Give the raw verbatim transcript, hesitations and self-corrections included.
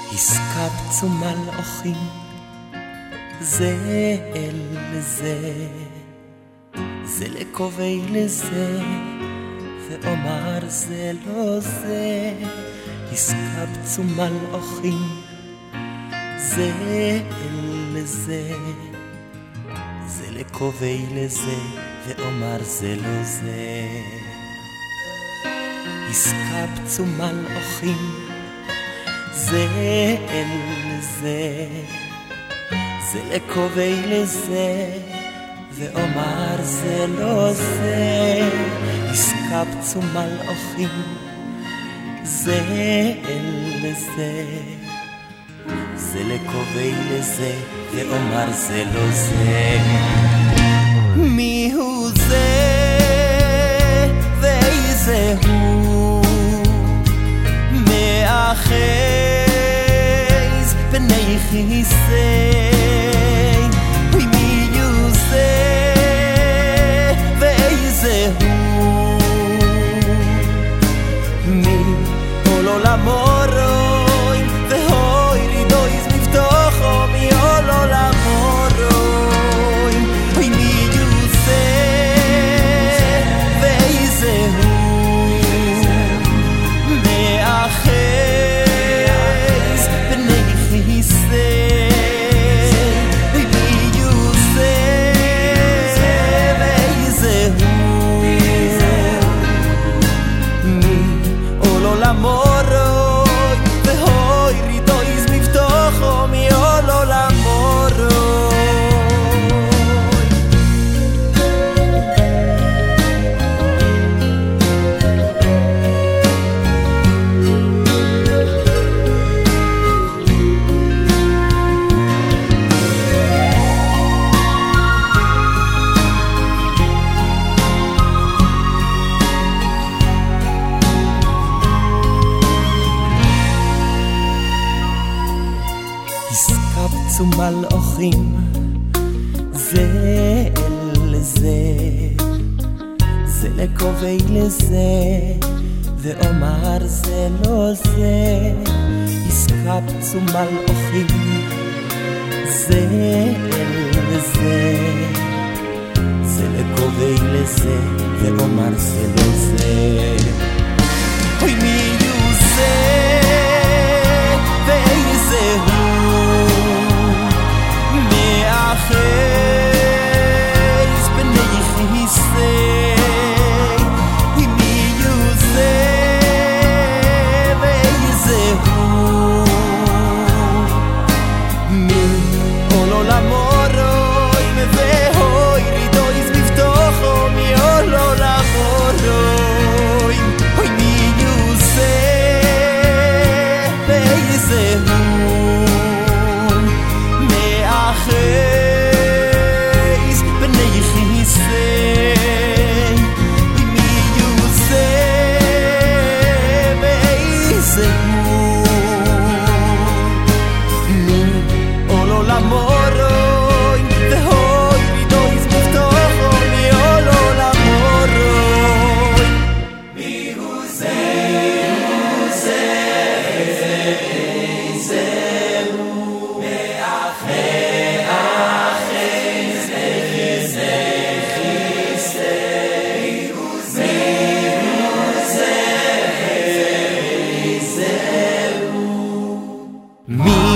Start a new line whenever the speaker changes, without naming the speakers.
הסקפצו מלאכים זה אל זה, זה לקובי לזה, ואומר זה לא זה. הסקפצו מלאכים זה אל זה, זה לקובי לזה, ואומר זה לא זה. הסקפצו מלאכים זה אל זה, זה לקובי לזה, ואומר זה לא זה. הסקפצו מלאכים זה אל זה, זה לקובי לזה, ואומר זה לא זה. מי הוא זה ואיזה הוא מאחז פני כיסא. מי הוא זה ואיזה הוא מי כל עולמו רוי והוי רידויז מבטוחו מי כל עולמו רוי. מי הוא זה ואיזה הוא מאחז פני כיסא. למורוי והוי רידויז מבטוחו מיולו למורוי. הסקפצו מלאכים זה אל זה, זה לקובי לזה, ואומר זה לא זה. הסקפצו מלאכים זה אל זה, זה לקובי לזה, ואומר זה לא זה. אוי מי הוא זה ואיזה הוא מאחז פני כיסא. מי הוא זה ואיזה הוא מי כל עולמו רוי והוי רידויז מבטוחו מי כל עולמו רוי. מי הוא זה ואיזה הוא מאחז פני כיסא. מי הוא זה ואיזה הוא מי כל עולמו רוי והוי רידויז מבטוחו מי כל עולמו רוי. מי הוא זה ואיזה הוא Me